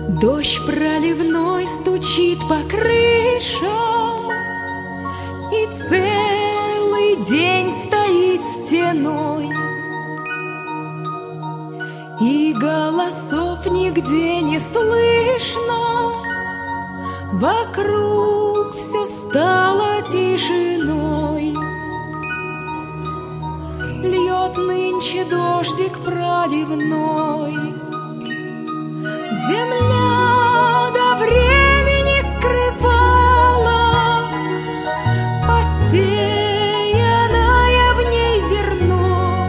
Дождь проливной стучит по крышам, и целый день стоит стеной, и голосов нигде не слышно, вокруг все стало тишиной. Льет нынче дождик проливной, земля до времени скрывала, посеянное в ней зерно.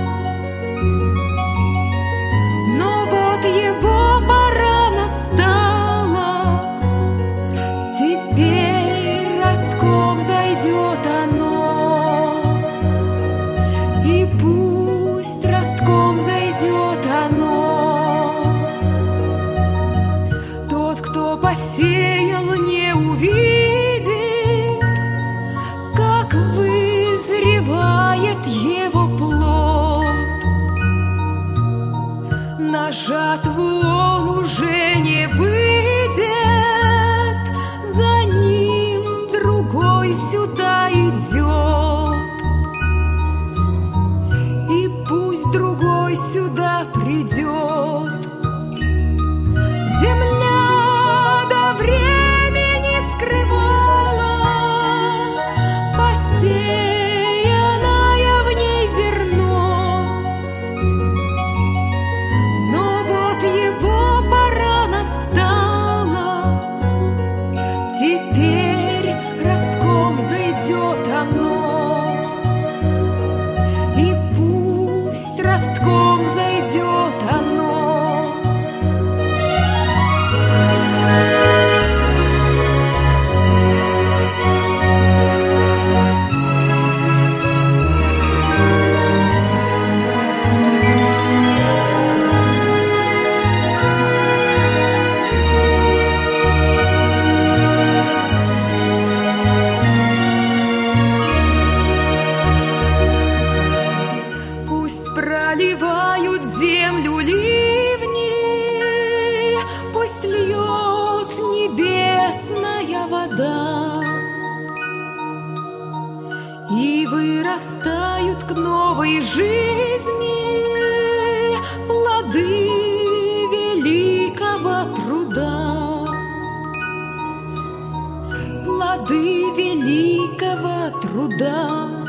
Но вот его пора настала, теперь ростком зайдет оно, и пусть ростком зайдет оно. Кто посеял, не увидит, как вызревает его плод. На жатву он уже не выйдет, за ним другой сюда идет. И пусть другой сюда придет. Земля времени скрывала, посеянное в ней зерно. Но вот его пора настала, теперь ростком зайдет оно, и пусть ростком зайдет оно. Проливают землю ливни, пусть льет небесная вода, и вырастают к новой жизни плоды великого труда, плоды великого труда.